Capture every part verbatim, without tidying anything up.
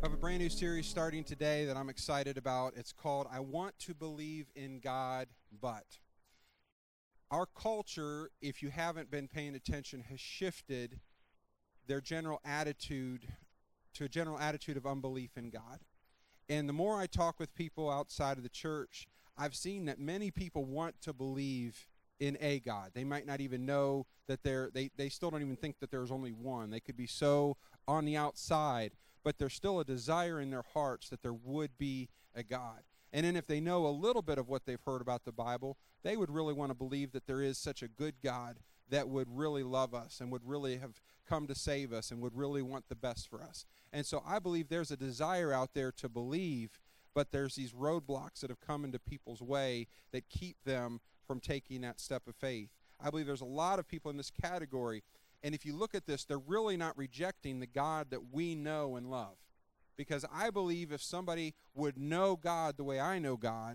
I have a brand new series starting today that I'm excited about. It's called I Want to Believe in God, But. Our culture, if you haven't been paying attention, has shifted their general attitude to a general attitude of unbelief in God. And the more I talk with people outside of the church, I've seen that many people want to believe in a God. They might not even know that they're, they, they still don't even think that there's only one. They could be so on the outside, but there's still a desire in their hearts that there would be a God. And then if they know a little bit of what they've heard about the Bible, they would really want to believe that there is such a good God that would really love us and would really have come to save us and would really want the best for us. And so I believe there's a desire out there to believe, but there's these roadblocks that have come into people's way that keep them from taking that step of faith. I believe there's a lot of people in this category, and if you look at this, they're really not rejecting the God that we know and love. Because I believe if somebody would know God the way I know God,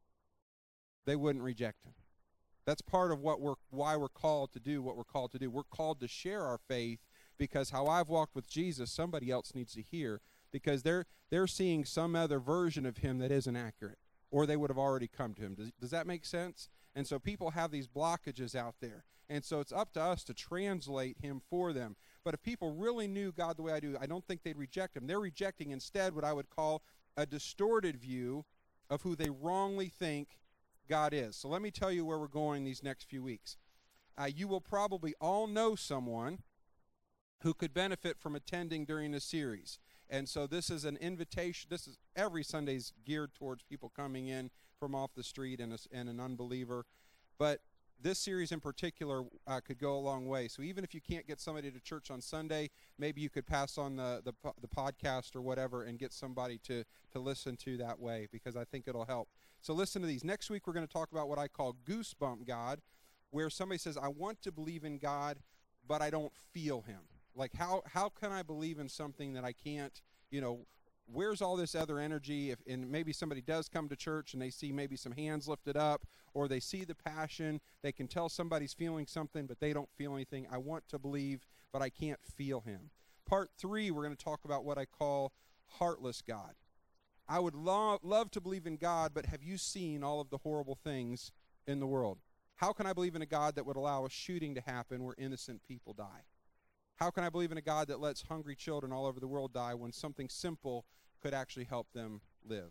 they wouldn't reject him. That's part of what we're why we're called to do what we're called to do. We're called to share our faith because how I've walked with Jesus, somebody else needs to hear, because they're they're seeing some other version of him that isn't accurate, or they would have already come to him. Does, does that make sense? And so people have these blockages out there. And so it's up to us to translate him for them. But if people really knew God the way I do, I don't think they'd reject him. They're rejecting instead what I would call a distorted view of who they wrongly think God is. So let me tell you where we're going these next few weeks. Uh, you will probably all know someone who could benefit from attending during this series. And so this is an invitation. This is every Sunday's geared towards people coming in from off the street and, a, and an unbeliever. But this series in particular uh, could go a long way. So even if you can't get somebody to church on Sunday, maybe you could pass on the, the, the podcast or whatever and get somebody to, to listen to that way, because I think it'll help. So listen to these. Next week we're going to talk about what I call goosebump God, where somebody says, I want to believe in God, but I don't feel him. Like, how how can I believe in something that I can't, you know, where's all this other energy? If and maybe somebody does come to church and they see maybe some hands lifted up, or they see the passion, they can tell somebody's feeling something, but they don't feel anything. I want to believe, but I can't feel him. Part three, we're going to talk about what I call heartless God. I would lo- love to believe in God, but have you seen all of the horrible things in the world? How can I believe in a God that would allow a shooting to happen where innocent people die? How can I believe in a God that lets hungry children all over the world die when something simple could actually help them live?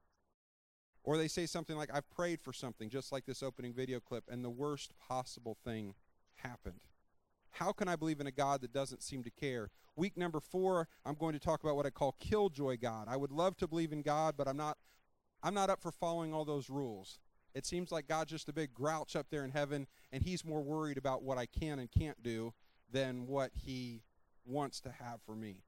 Or they say something like, I've prayed for something, just like this opening video clip, and the worst possible thing happened. How can I believe in a God that doesn't seem to care? Week number four, I'm going to talk about what I call killjoy God. I would love to believe in God, but I'm not, I'm not up for following all those rules. It seems like God's just a big grouch up there in heaven, and he's more worried about what I can and can't do than what he wants to have for me.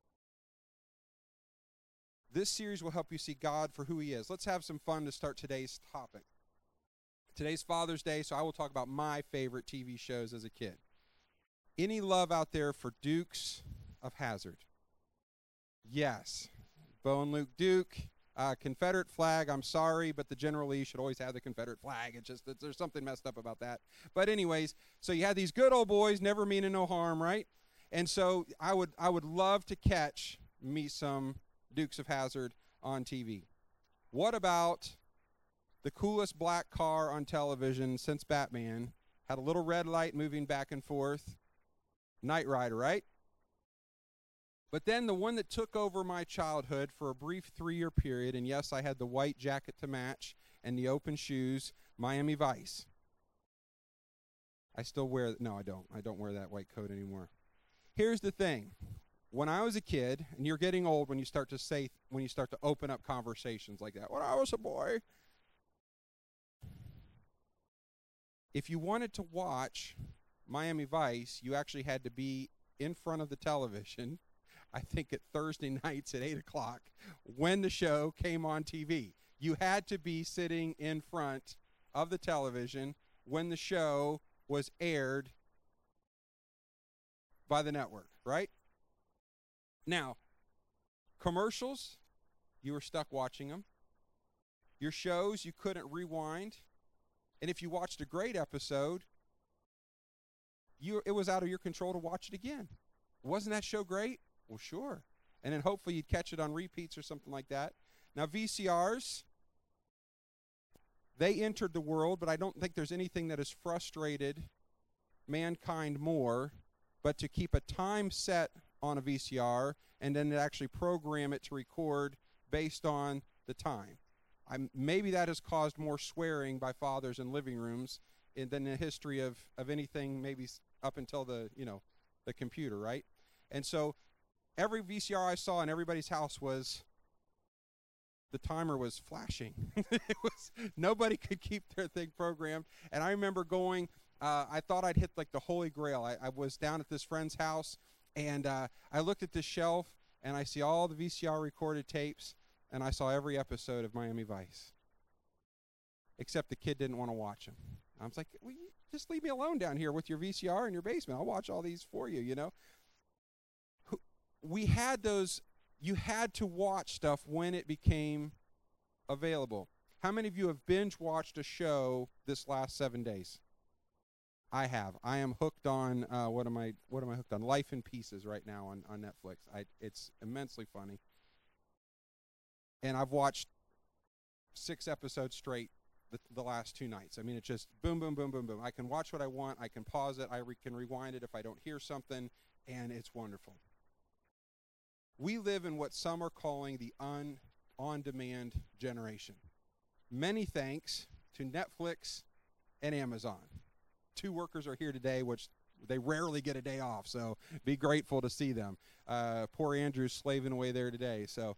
This series will help you see God for who he is. Let's have some fun to start today's topic. Today's Father's Day, so I will talk about my favorite T V shows as a kid. Any love out there for Dukes of Hazzard? Yes. Bo and Luke Duke. Uh, Confederate flag, I'm sorry, but the General Lee should always have the Confederate flag. It's just that there's something messed up about that. But anyways, so you had these good old boys, never meaning no harm, right? And so I would I would love to catch me some Dukes of Hazzard on T V. What about the coolest black car on television since Batman? Had a little red light moving back and forth. Knight Rider, right? But then the one that took over my childhood for a brief three-year period, and yes, I had the white jacket to match and the open shoes, Miami Vice. I still wear, no, I don't. I don't wear that white coat anymore. Here's the thing. When I was a kid, and you're getting old when you start to say, when you start to open up conversations like that. When I was a boy. If you wanted to watch Miami Vice, you actually had to be in front of the television, I think at Thursday nights at eight o'clock, when the show came on T V. You had to be sitting in front of the television when the show was aired by the network, right? Now, commercials, you were stuck watching them. Your shows, you couldn't rewind. And if you watched a great episode, you it was out of your control to watch it again. Wasn't that show great? Well, sure. And then hopefully you'd catch it on repeats or something like that. Now, V C Rs, they entered the world, but I don't think there's anything that has frustrated mankind more but to keep a time set on a V C R and then to actually program it to record based on the time. I'm, maybe that has caused more swearing by fathers in living rooms in, than the history of, of anything maybe up until the, you know, the computer, right? And so every V C R I saw in everybody's house was, the timer was flashing. It was, nobody could keep their thing programmed. And I remember going, uh, I thought I'd hit like the Holy Grail. I, I was down at this friend's house, and uh, I looked at this shelf, and I see all the V C R recorded tapes, and I saw every episode of Miami Vice. Except the kid didn't want to watch them. I was like, well, you just leave me alone down here with your V C R in your basement. I'll watch all these for you, you know. We had those, you had to watch stuff when it became available. How many of you have binge watched a show this last seven days? I have. I am hooked on, uh, what am I What am I hooked on? Life in Pieces right now on, on Netflix. I, it's immensely funny. And I've watched six episodes straight the, the last two nights. I mean, it's just boom, boom, boom, boom, boom. I can watch what I want. I can pause it. I re- can rewind it if I don't hear something, and it's wonderful. We live in what some are calling the un, on-demand generation. Many thanks to Netflix and Amazon. Two workers are here today, which they rarely get a day off, so be grateful to see them. Uh, poor Andrew's slaving away there today. So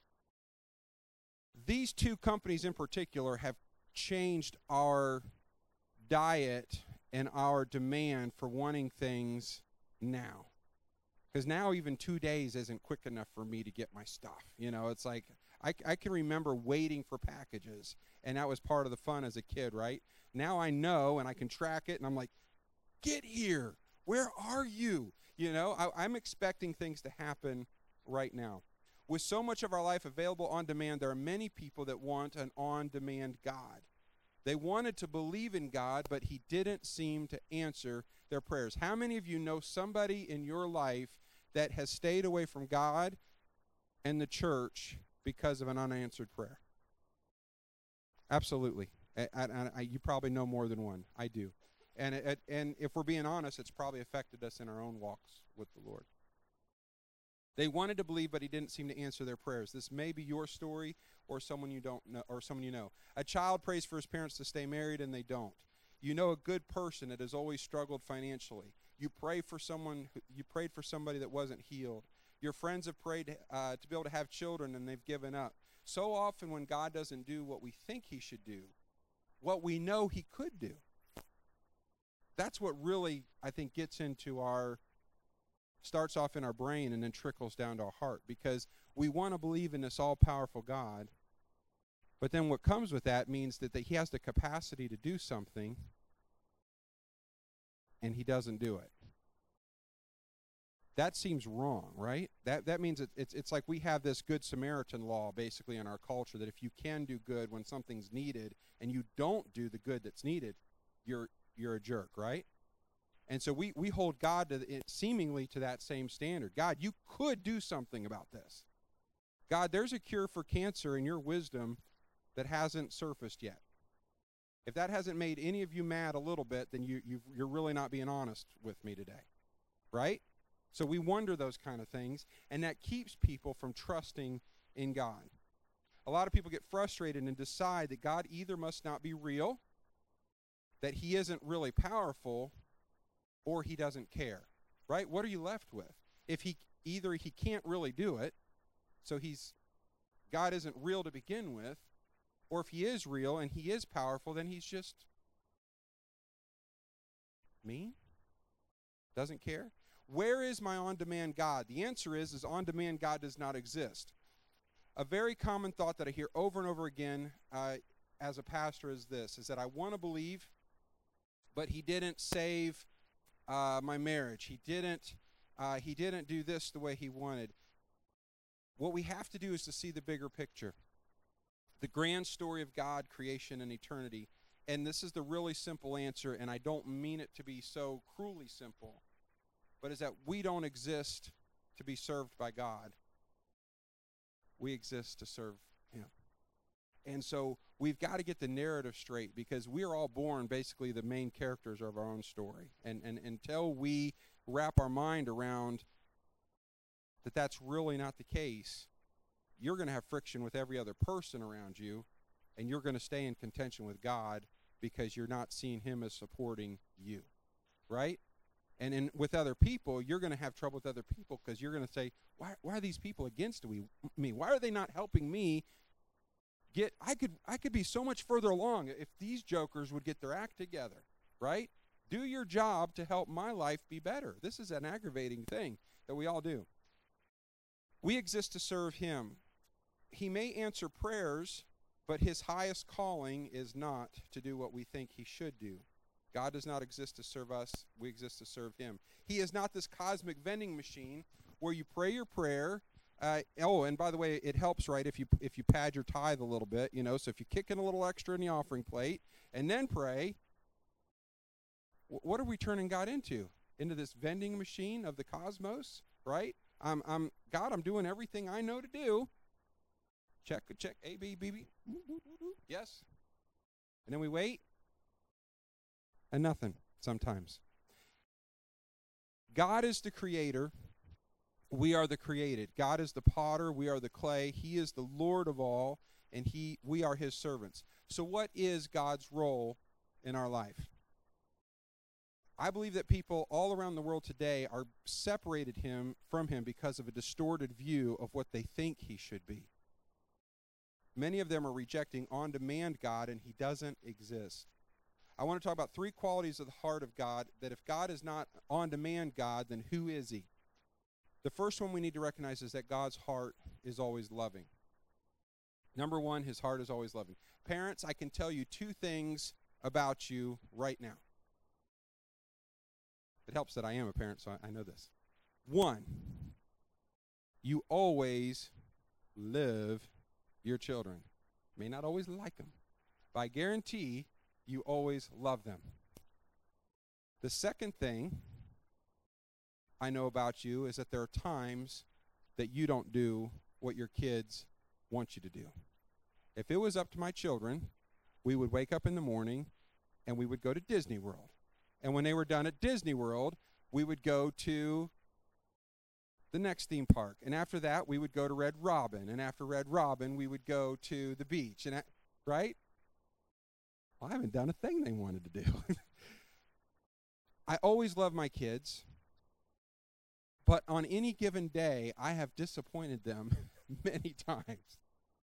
these two companies in particular have changed our diet and our demand for wanting things now. Because now even two days isn't quick enough for me to get my stuff. You know, it's like I, I can remember waiting for packages, and that was part of the fun as a kid, right? Now I know, and I can track it, and I'm like, get here. Where are you? You know, I, I'm expecting things to happen right now. With so much of our life available on demand, there are many people that want an on-demand God. They wanted to believe in God, but he didn't seem to answer their prayers. How many of you know somebody in your life that has stayed away from God and the church because of an unanswered prayer? Absolutely. I, I, I, you probably know more than one. I do. And, it, and if we're being honest, it's probably affected us in our own walks with the Lord. They wanted to believe, but he didn't seem to answer their prayers. This may be your story or someone you don't know, or someone you know. A child prays for his parents to stay married, and they don't. You know a good person that has always struggled financially. You pray for someone. Who, you prayed for somebody that wasn't healed. Your friends have prayed uh, to be able to have children, and they've given up. So often, when God doesn't do what we think he should do, what we know he could do, that's what really, I think, gets into our, starts off in our brain and then trickles down to our heart, because we want to believe in this all-powerful God, but then what comes with that means that, that he has the capacity to do something, and he doesn't do it. That seems wrong, right? That that means it, it's it's like we have this Good Samaritan law basically in our culture, that if you can do good when something's needed and you don't do the good that's needed, you're you're a jerk, right? And so we, we hold God to the, seemingly to that same standard. God, you could do something about this. God, there's a cure for cancer in your wisdom that hasn't surfaced yet. If that hasn't made any of you mad a little bit, then you, you've, you're really not being honest with me today, right? So we wonder those kind of things, and that keeps people from trusting in God. A lot of people get frustrated and decide that God either must not be real, that he isn't really powerful, or he doesn't care, right? What are you left with? If he either he can't really do it, so he's God isn't real to begin with, or if he is real and he is powerful, then he's just mean, doesn't care. Where is my on-demand God? The answer is, is on-demand God does not exist. A very common thought that I hear over and over again uh, as a pastor is this, is that I want to believe, but he didn't save uh, my marriage. He didn't, uh, he didn't do this the way he wanted. What we have to do is to see the bigger picture, the grand story of God, creation, and eternity. And this is the really simple answer, and I don't mean it to be so cruelly simple, but is that we don't exist to be served by God. We exist to serve him. And so we've got to get the narrative straight, because we are all born basically the main characters of our own story. And, and until we wrap our mind around that that's really not the case, you're going to have friction with every other person around you, and you're going to stay in contention with God because you're not seeing him as supporting you, right? And in, with other people, you're going to have trouble with other people because you're going to say, why, why are these people against we, me? Why are they not helping me get, I could, I could be so much further along if these jokers would get their act together, right? Do your job to help my life be better. This is an aggravating thing that we all do. We exist to serve him. He may answer prayers, but his highest calling is not to do what we think he should do. God does not exist to serve us. We exist to serve him. He is not this cosmic vending machine where you pray your prayer. Uh, oh, and by the way, it helps, right, if you if you pad your tithe a little bit, you know, so if you kick in a little extra in the offering plate and then pray, w- what are we turning God into? Into this vending machine of the cosmos, right? I'm, I'm God, I'm doing everything I know to do. Check, check, A, B, B, B. Yes. And then we wait. And nothing sometimes. God is the creator. We are the created. God is the potter. We are the clay. He is the Lord of all, and he, we are his servants. So what is God's role in our life? I believe that people all around the world today are separated him from him because of a distorted view of what they think he should be. Many of them are rejecting on-demand God, and he doesn't exist. I want to talk about three qualities of the heart of God, that if God is not on-demand God, then who is he? The first one we need to recognize is that God's heart is always loving. Number one, his heart is always loving. Parents, I can tell you two things about you right now. It helps that I am a parent, so I, I know this. One, you always live your children. May not always like them, but I guarantee you always love them. The second thing I know about you is that there are times that you don't do what your kids want you to do. If it was up to my children, we would wake up in the morning and we would go to Disney World. And when they were done at Disney World, we would go to the next theme park. And after that, we would go to Red Robin. And after Red Robin, we would go to the beach. And I, right? Well, I haven't done a thing they wanted to do. I always love my kids, but on any given day, I have disappointed them many times.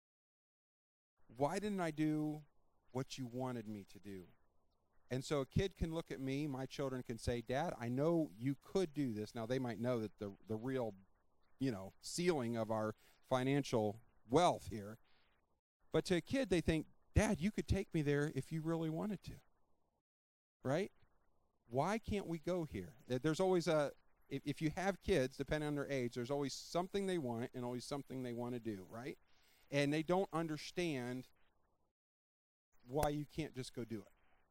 Why didn't I do what you wanted me to do? And so a kid can look at me, my children can say, Dad, I know you could do this. Now, they might know that the, the real, you know, ceiling of our financial wealth here. But to a kid, they think, Dad, you could take me there if you really wanted to, right? Why can't we go here? There's always a, if, if you have kids, depending on their age, there's always something they want and always something they want to do, right? And they don't understand why you can't just go do it.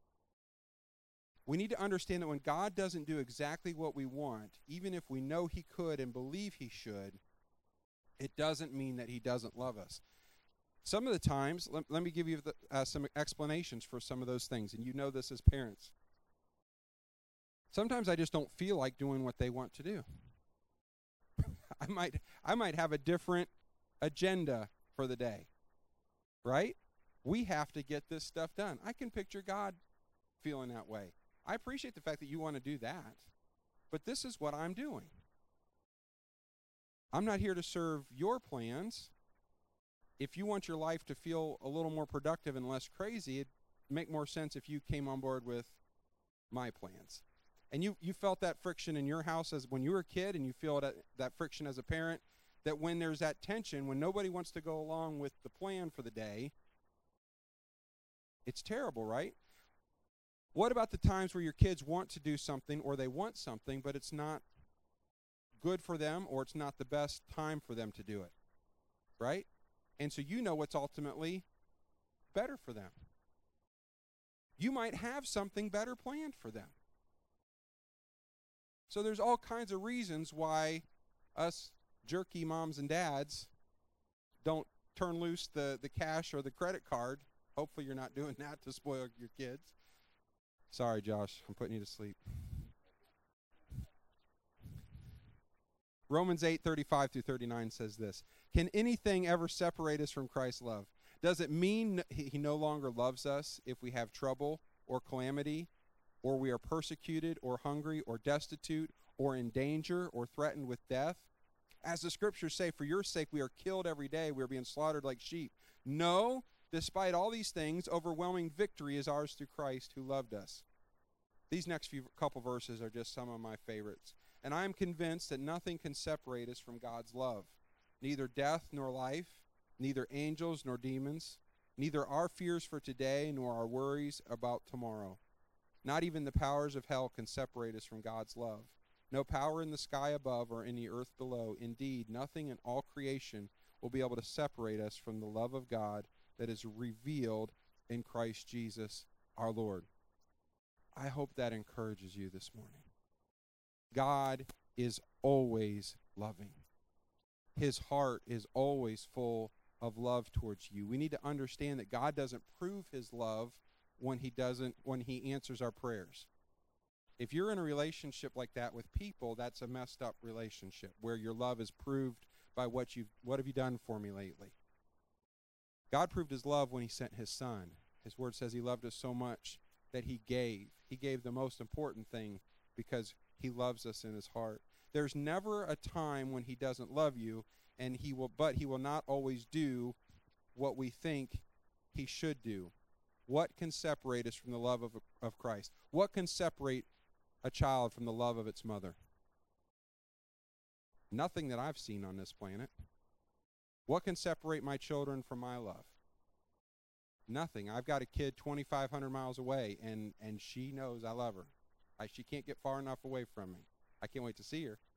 We need to understand that when God doesn't do exactly what we want, even if we know he could and believe he should, it doesn't mean that he doesn't love us. Some of the times, let, let me give you the, uh, some explanations for some of those things, and you know this as parents. Sometimes I just don't feel like doing what they want to do. I might, I might have a different agenda for the day, right? We have to get this stuff done. I can picture God feeling that way. I appreciate the fact that you want to do that, but this is what I'm doing. I'm not here to serve your plans. If you want your life to feel a little more productive and less crazy, it'd make more sense if you came on board with my plans. And you, you felt that friction in your house as when you were a kid, and you feel that, that friction as a parent, that when there's that tension, when nobody wants to go along with the plan for the day, it's terrible, right? What about the times where your kids want to do something or they want something, but it's not good for them or it's not the best time for them to do it, right? And so you know what's ultimately better for them. You might have something better planned for them. So there's all kinds of reasons why us jerky moms and dads don't turn loose the, the cash or the credit card. Hopefully you're not doing that to spoil your kids. Sorry, Josh, I'm putting you to sleep. Romans eight, thirty-five through thirty-nine says this. Can anything ever separate us from Christ's love? Does it mean he no longer loves us if we have trouble or calamity, or we are persecuted or hungry or destitute or in danger or threatened with death? As the scriptures say, for your sake we are killed every day. We are being slaughtered like sheep. No, despite all these things, overwhelming victory is ours through Christ who loved us. These next few couple verses are just some of my favorites. And I am convinced that nothing can separate us from God's love. Neither death nor life, neither angels nor demons, neither our fears for today nor our worries about tomorrow. Not even the powers of hell can separate us from God's love. No power in the sky above or in the earth below. Indeed, nothing in all creation will be able to separate us from the love of God that is revealed in Christ Jesus our Lord. I hope that encourages you this morning. God is always loving. His heart is always full of love towards you. We need to understand that God doesn't prove his love when he doesn't when he answers our prayers. If you're in a relationship like that with people, that's a messed up relationship where your love is proved by what you've what have you done for me lately. God proved his love when he sent his son. His word says he loved us so much that he gave. He gave the most important thing because he loves us in his heart. There's never a time when he doesn't love you, and he will but he will not always do what we think he should do. What can separate us from the love of, of Christ? What can separate a child from the love of its mother? Nothing that I've seen on this planet. What can separate my children from my love? Nothing. I've got a kid twenty-five hundred miles away, and, and she knows I love her. I, she can't get far enough away from me. I can't wait to see her.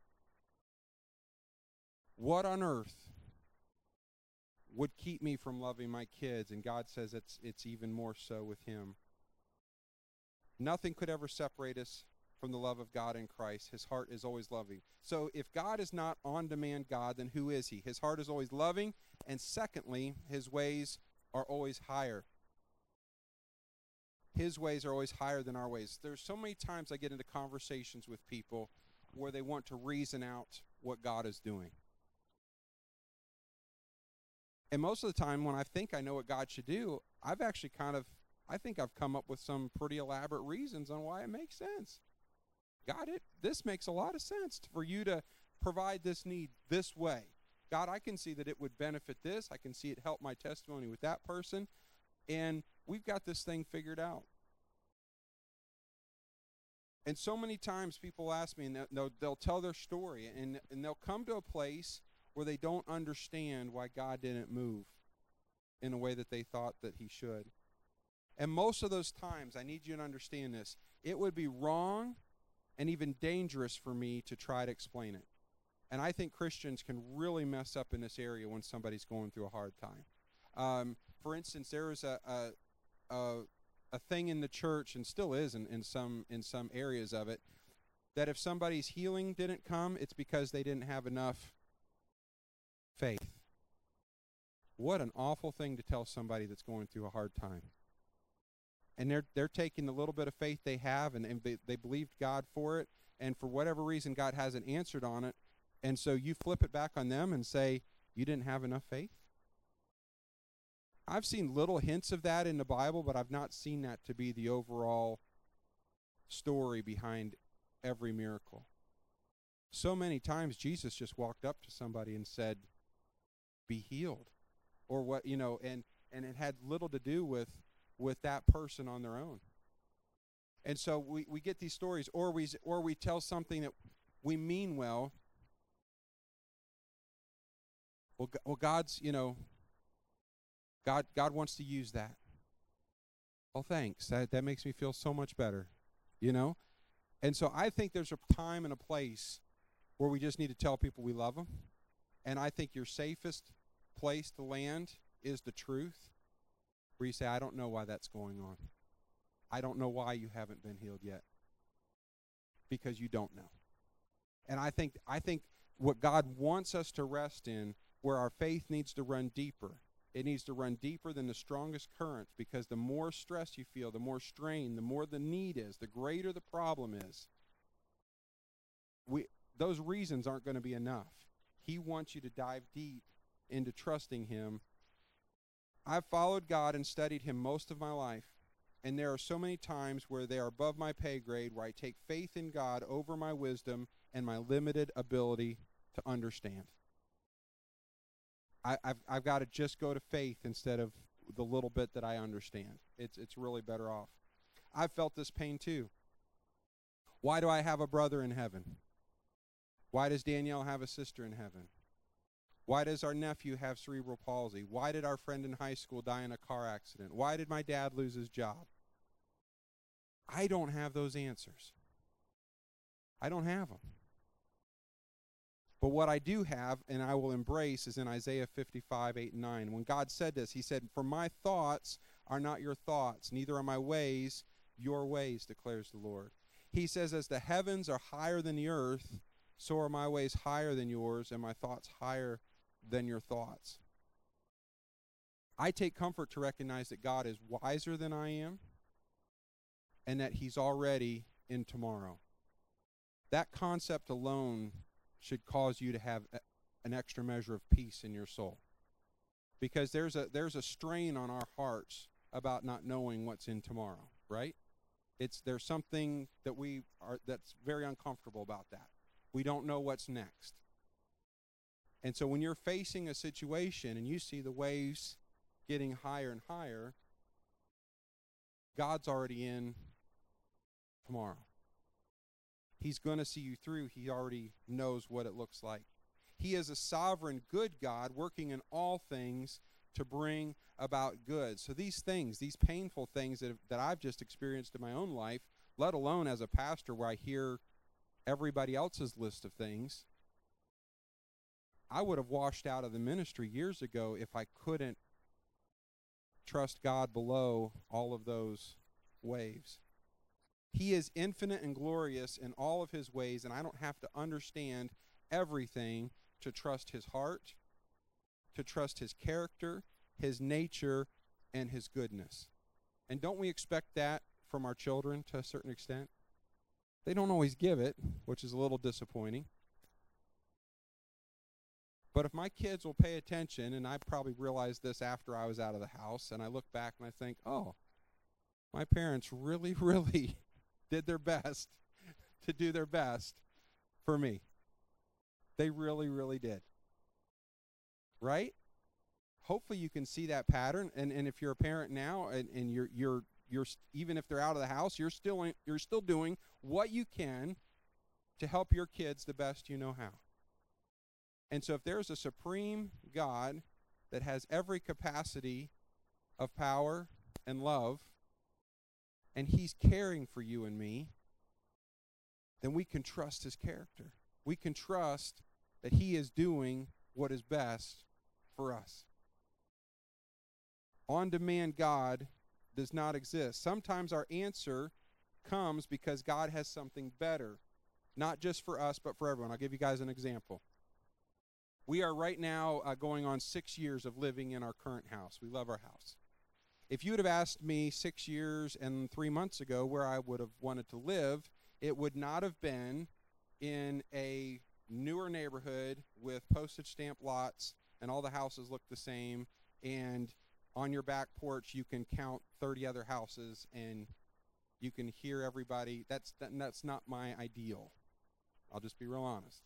What on earth would keep me from loving my kids? And God says it's it's even more so with him. Nothing could ever separate us from the love of God in Christ. His heart is always loving. So if God is not on-demand God, then who is he? His heart is always loving, and secondly, his ways are always higher. His ways are always higher than our ways. There's so many times I get into conversations with people where they want to reason out what God is doing. And most of the time when I think I know what God should do, I've actually kind of, I think I've come up with some pretty elaborate reasons on why it makes sense. God, it, this makes a lot of sense for you to provide this need this way. God, I can see that it would benefit this. I can see it help my testimony with that person. And we've got this thing figured out. And so many times people ask me, and they'll, they'll tell their story, and, and they'll come to a place where they don't understand why God didn't move in a way that they thought that he should. And most of those times, I need you to understand this, it would be wrong and even dangerous for me to try to explain it. And I think Christians can really mess up in this area when somebody's going through a hard time. Um, for instance, there was a, a, a, a thing in the church, and still is in, in some in some areas of it, that if somebody's healing didn't come, it's because they didn't have enough faith. What an awful thing to tell somebody that's going through a hard time. And they're they're taking the little bit of faith they have, and, and they, they believed God for it, and for whatever reason God hasn't answered on it, and so you flip it back on them and say, you didn't have enough faith? I've seen little hints of that in the Bible, but I've not seen that to be the overall story behind every miracle. So many times Jesus just walked up to somebody and said, be healed. Or what, you know, and, and it had little to do with, with that person on their own. And so we, we get these stories, or we, or we tell something that we mean well. Well, well God's, you know, God God wants to use that. Well, thanks. That that makes me feel so much better, you know? And so I think there's a time and a place where we just need to tell people we love them. And I think your safest place to land is the truth, where you say, I don't know why that's going on. I don't know why you haven't been healed yet. Because you don't know. And I think I think what God wants us to rest in where our faith needs to run deeper. It needs to run deeper than the strongest currents, because the more stress you feel, the more strain, the more the need is, the greater the problem is. We, those reasons aren't going to be enough. He wants you to dive deep into trusting him. I've followed God and studied him most of my life, and there are so many times where they are above my pay grade, where I take faith in God over my wisdom and my limited ability to understand. I, I've, I've got to just go to faith instead of the little bit that I understand. It's, it's really better off. I've felt this pain too. Why do I have a brother in heaven? Why does Danielle have a sister in heaven? Why does our nephew have cerebral palsy? Why did our friend in high school die in a car accident? Why did my dad lose his job? I don't have those answers. I don't have them. But what I do have, and I will embrace, is in Isaiah fifty-five, eight and nine. When God said this, he said, "For my thoughts are not your thoughts, neither are my ways your ways, declares the Lord." He says, as the heavens are higher than the earth, so are my ways higher than yours, and my thoughts higher than your thoughts. I take comfort to recognize that God is wiser than I am, and that he's already in tomorrow. That concept alone should cause you to have a, an extra measure of peace in your soul. Because there's a there's a strain on our hearts about not knowing what's in tomorrow, right? It's there's something that we are that's very uncomfortable about that. We don't know what's next. And so when you're facing a situation and you see the waves getting higher and higher, God's already in tomorrow. He's going to see you through. He already knows what it looks like. He is a sovereign, good God working in all things to bring about good. So these things, these painful things that, have, that I've just experienced in my own life, let alone as a pastor where I hear everybody else's list of things, I would have washed out of the ministry years ago if I couldn't trust God below all of those waves. He is infinite and glorious in all of his ways, and I don't have to understand everything to trust his heart, to trust his character, his nature, and his goodness. And don't we expect that from our children to a certain extent? They don't always give it, which is a little disappointing. But if my kids will pay attention, and I probably realized this after I was out of the house, and I look back and I think, oh, my parents really, really did their best to do their best for me. They really, really did. Right? Hopefully you can see that pattern, and, and if you're a parent now, and, and you're you're you're even if they're out of the house, you're still in, you're still doing what you can to help your kids the best you know how. And so if there's a supreme God that has every capacity of power and love, and he's caring for you and me, then we can trust his character. We can trust that he is doing what is best for us. On-demand God does not exist. Sometimes our answer comes because God has something better, not just for us, but for everyone. I'll give you guys an example. We are right now uh, going on six years of living in our current house. We love our house. If you would have asked me six years and three months ago where I would have wanted to live, it would not have been in a newer neighborhood with postage stamp lots and all the houses look the same, and on your back porch you can count thirty other houses and you can hear everybody. That's that, that's not my ideal. I'll just be real honest.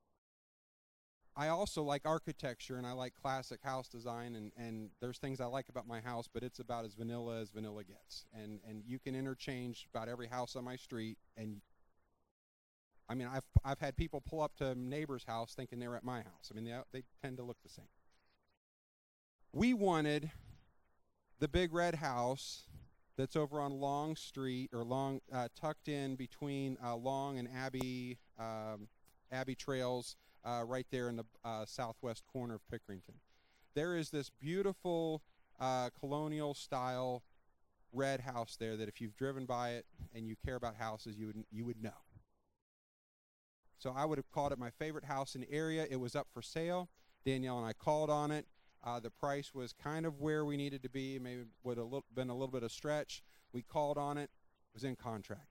I also like architecture, and I like classic house design, and, and there's things I like about my house, but it's about as vanilla as vanilla gets. And and you can interchange about every house on my street, and I mean, I've I've had people pull up to a neighbor's house thinking they're at my house. I mean, they they tend to look the same. We wanted the big red house that's over on Long Street, or Long, uh, tucked in between uh, Long and Abbey, um, Abbey Trails, Uh, right there in the uh, southwest corner of Pickerington. There is this beautiful uh, colonial-style red house there that if you've driven by it and you care about houses, you would, you would know. So I would have called it my favorite house in the area. It was up for sale. Danielle and I called on it. Uh, the price was kind of where we needed to be, maybe would have been a little bit of stretch. We called on it. It was in contract.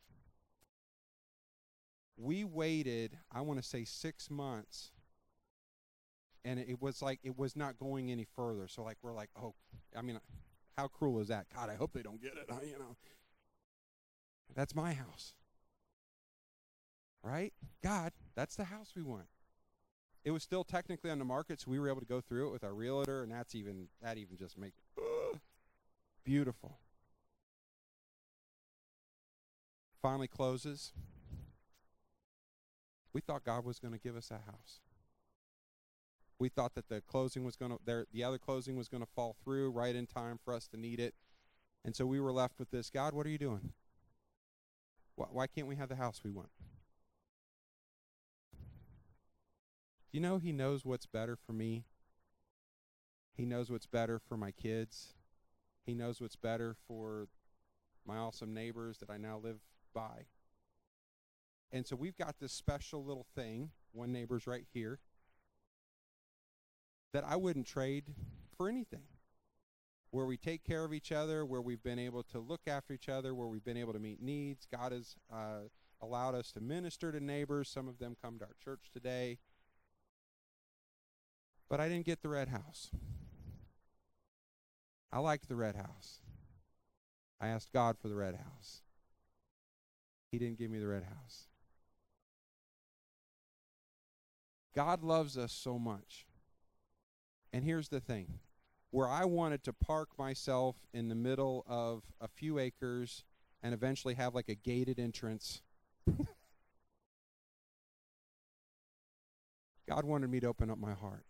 We waited, I want to say six months, and it was like it was not going any further. So like we're like, oh, I mean, how cruel is that? God, I hope they don't get it. You know, that's my house, right? God, that's the house we want. It was still technically on the market, so we were able to go through it with our realtor, and that's even that even just makes it uh, beautiful. Finally closes. We thought God was going to give us that house. We thought that the closing was going to, there, the other closing was going to fall through right in time for us to need it. And so we were left with this, God, what are you doing? Why, why can't we have the house we want? Do you know he knows what's better for me? He knows what's better for my kids. He knows what's better for my awesome neighbors that I now live by. And so we've got this special little thing, one neighbor's right here, that I wouldn't trade for anything. Where we take care of each other, where we've been able to look after each other, where we've been able to meet needs. God has uh, allowed us to minister to neighbors. Some of them come to our church today. But I didn't get the red house. I liked the red house. I asked God for the red house. He didn't give me the red house. God loves us so much. And here's the thing. Where I wanted to park myself in the middle of a few acres and eventually have like a gated entrance, God wanted me to open up my heart.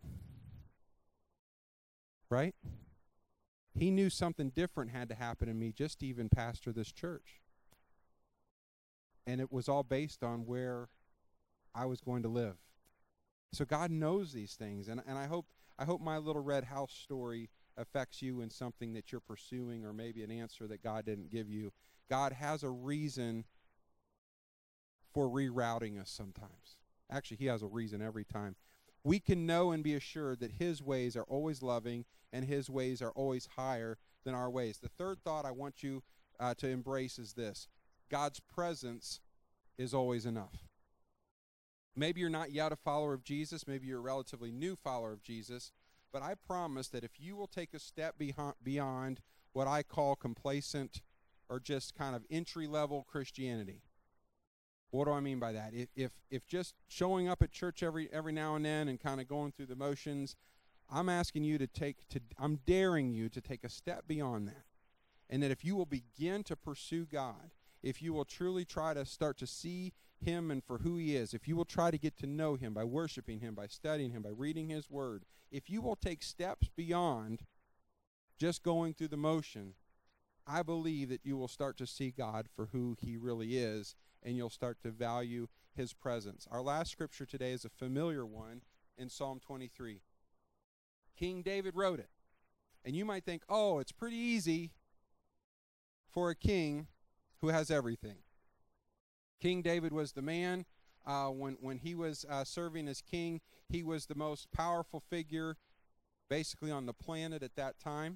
Right? He knew something different had to happen in me just to even pastor this church. And it was all based on where I was going to live. So God knows these things, and, and I hope I hope my little red house story affects you in something that you're pursuing, or maybe an answer that God didn't give you. God has a reason for rerouting us sometimes. Actually, he has a reason every time. We can know and be assured that his ways are always loving and his ways are always higher than our ways. The third thought I want you uh, to embrace is this. God's presence is always enough. Maybe you're not yet a follower of Jesus. Maybe you're a relatively new follower of Jesus. But I promise that if you will take a step behind, beyond what I call complacent or just kind of entry-level Christianity. What do I mean by that? If, if if just showing up at church every every now and then and kind of going through the motions, I'm asking you to take, to I'm daring you to take a step beyond that. And that if you will begin to pursue God, if you will truly try to start to see him and for who he is, if you will try to get to know him by worshiping him, by studying him, by reading his word, if you will take steps beyond just going through the motion, I believe that you will start to see God for who he really is, and you'll start to value his presence. Our last scripture today is a familiar one in Psalm twenty-three. King David wrote it. And you might think, oh, it's pretty easy for a king who has everything. King David was the man. Uh, when, when he was uh, serving as king, he was the most powerful figure basically on the planet at that time.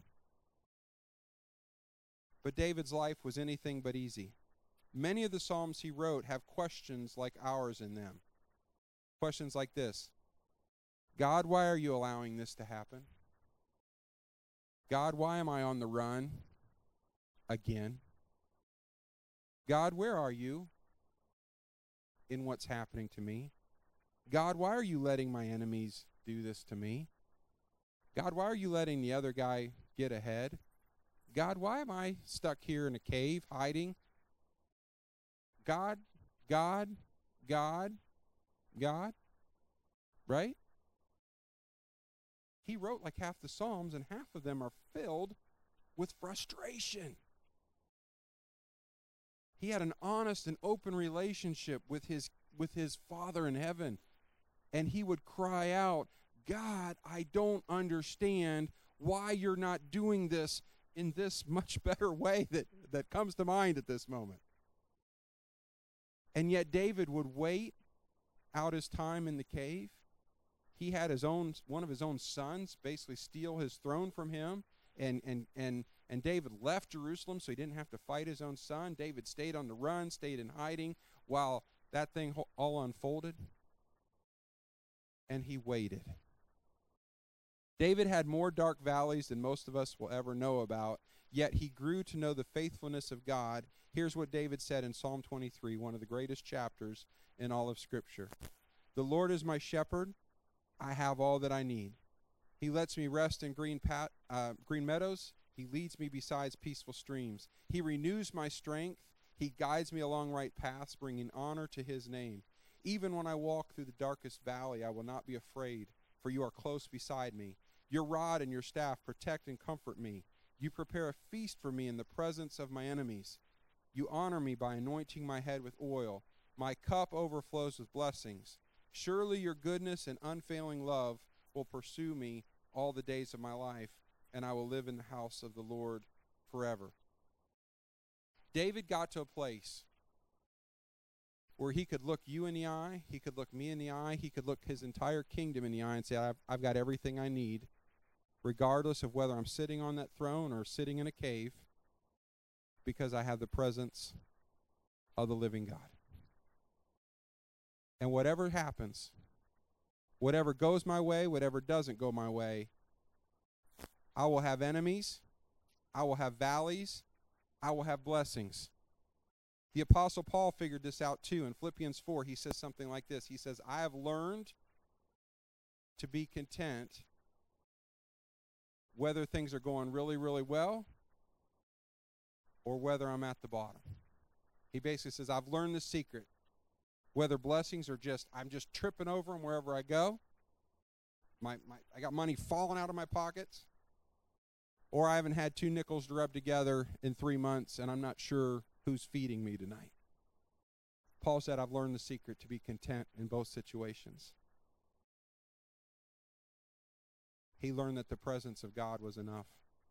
But David's life was anything but easy. Many of the Psalms he wrote have questions like ours in them. Questions like this. God, why are you allowing this to happen? God, why am I on the run again? God, where are you in what's happening to me? God, why are you letting my enemies do this to me? God, why are you letting the other guy get ahead? God, why am I stuck here in a cave hiding? God, God, God, God, right? He wrote like half the Psalms, and half of them are filled with frustration. He had an honest and open relationship with his with his Father in heaven, and he would cry out, God, I don't understand why you're not doing this in this much better way that, that comes to mind at this moment. And yet David would wait out his time in the cave. He had his own one of his own sons basically steal his throne from him, and and and and David left Jerusalem so he didn't have to fight his own son. David stayed on the run, stayed in hiding while that thing all unfolded, and he waited. David had more dark valleys than most of us will ever know about, yet he grew to know the faithfulness of God. Here's what David said in Psalm twenty-three, one of the greatest chapters in all of Scripture. The Lord is my shepherd. I have all that I need. He lets me rest in green pat, uh, green meadows. He leads me beside peaceful streams. He renews my strength. He guides me along right paths, bringing honor to his name. Even when I walk through the darkest valley, I will not be afraid, for you are close beside me. Your rod and your staff protect and comfort me. You prepare a feast for me in the presence of my enemies. You honor me by anointing my head with oil. My cup overflows with blessings. Surely your goodness and unfailing love will pursue me all the days of my life, and I will live in the house of the Lord forever. David got to a place where he could look you in the eye, he could look me in the eye, he could look his entire kingdom in the eye and say, I've, I've got everything I need, regardless of whether I'm sitting on that throne or sitting in a cave, because I have the presence of the living God. And whatever happens, whatever goes my way, whatever doesn't go my way, I will have enemies, I will have valleys, I will have blessings. The Apostle Paul figured this out too. In Philippians four, he says something like this. He says, I have learned to be content whether things are going really, really well or whether I'm at the bottom. He basically says, I've learned the secret. Whether blessings are just, I'm just tripping over them wherever I go. My, my, I got money falling out of my pockets. Or I haven't had two nickels to rub together in three months and I'm not sure who's feeding me tonight. Paul said, I've learned the secret to be content in both situations. He learned that the presence of God was enough.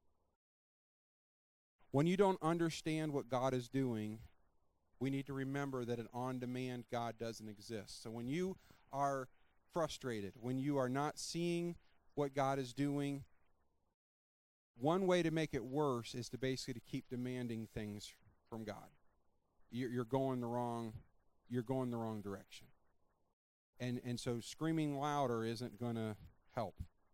When you don't understand what God is doing, we need to remember that an on-demand God doesn't exist. So when you are frustrated, when you are not seeing what God is doing, one way to make it worse is to basically to keep demanding things from God. You're, you're going the wrong, you're going the wrong direction. And and so screaming louder isn't going to help.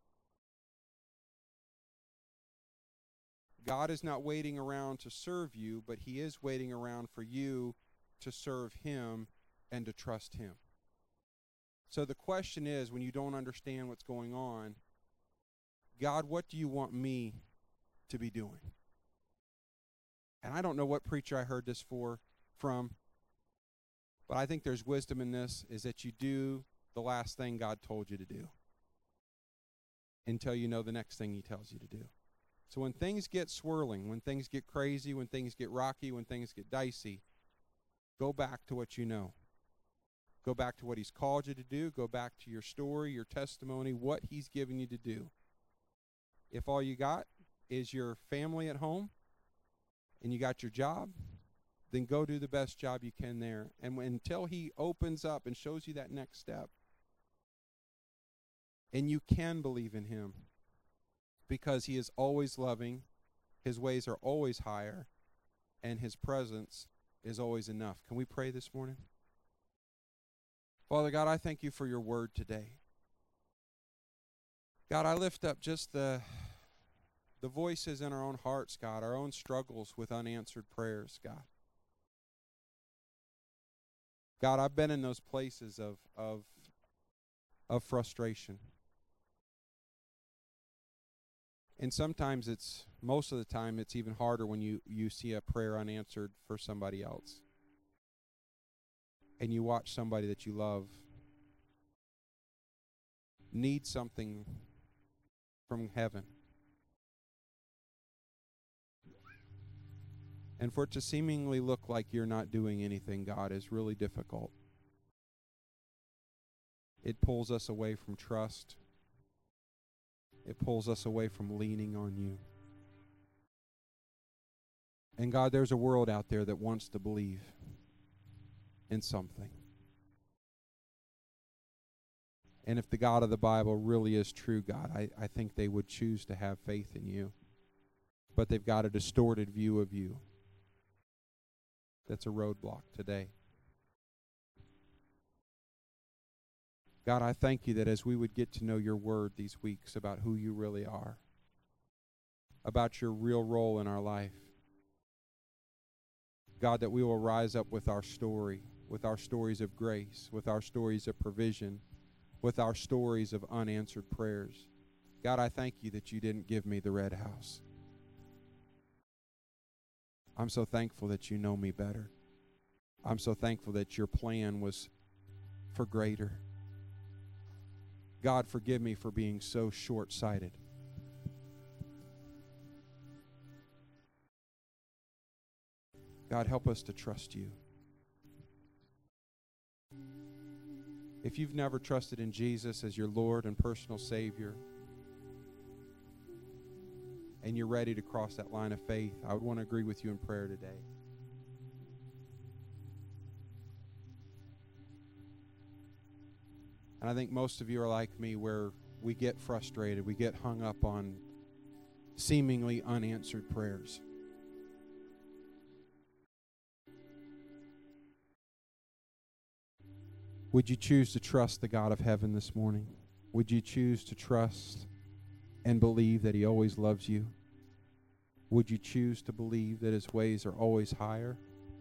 God is not waiting around to serve you, but he is waiting around for you to serve him and to trust him. So the question is, when you don't understand what's going on, God, what do you want me to be doing? And I don't know what preacher I heard this for from, but I think there's wisdom in this, is that you do the last thing God told you to do until you know the next thing he tells you to do. So when things get swirling, when things get crazy, when things get rocky, when things get dicey, go back to what you know. Go back to what he's called you to do. Go back to your story, your testimony, what he's given you to do. If all you got is your family at home and you got your job, then go do the best job you can there. And when, until he opens up and shows you that next step, and you can believe in him, because he is always loving, his ways are always higher, and his presence is always enough. Can we pray this morning? Father God, I thank you for your word today. God, I lift up just the, the voices in our own hearts, God, our own struggles with unanswered prayers, God. God, I've been in those places of, of, of frustration. And sometimes it's, most of the time, it's even harder when you, you see a prayer unanswered for somebody else. And you watch somebody that you love need something from heaven. And for it to seemingly look like you're not doing anything, God, is really difficult. It pulls us away from trust. It pulls us away from leaning on you. And God, there's a world out there that wants to believe in something. And if the God of the Bible really is true, God, I, I think they would choose to have faith in you. But they've got a distorted view of you. That's a roadblock today. God, I thank you that as we would get to know your word these weeks about who you really are, about your real role in our life, God, that we will rise up with our story, with our stories of grace, with our stories of provision, with our stories of unanswered prayers. God, I thank you that you didn't give me the red house. I'm so thankful that you know me better. I'm so thankful that your plan was for greater. God, forgive me for being so short-sighted. God, help us to trust you. If you've never trusted in Jesus as your Lord and personal Savior, and you're ready to cross that line of faith, I would want to agree with you in prayer today. And I think most of you are like me, where we get frustrated, we get hung up on seemingly unanswered prayers. Would you choose to trust the God of heaven this morning? Would you choose to trust and believe that he always loves you? Would you choose to believe that his ways are always higher?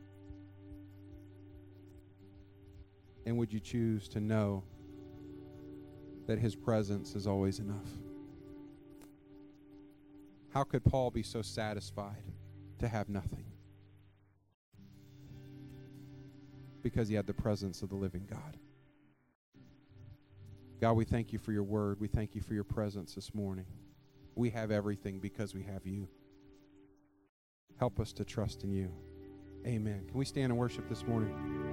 And would you choose to know that his presence is always enough? How could Paul be so satisfied to have nothing? Because he had the presence of the living God. God, we thank you for your word. We thank you for your presence this morning. We have everything because we have you. Help us to trust in you. Amen. Can we stand and worship this morning?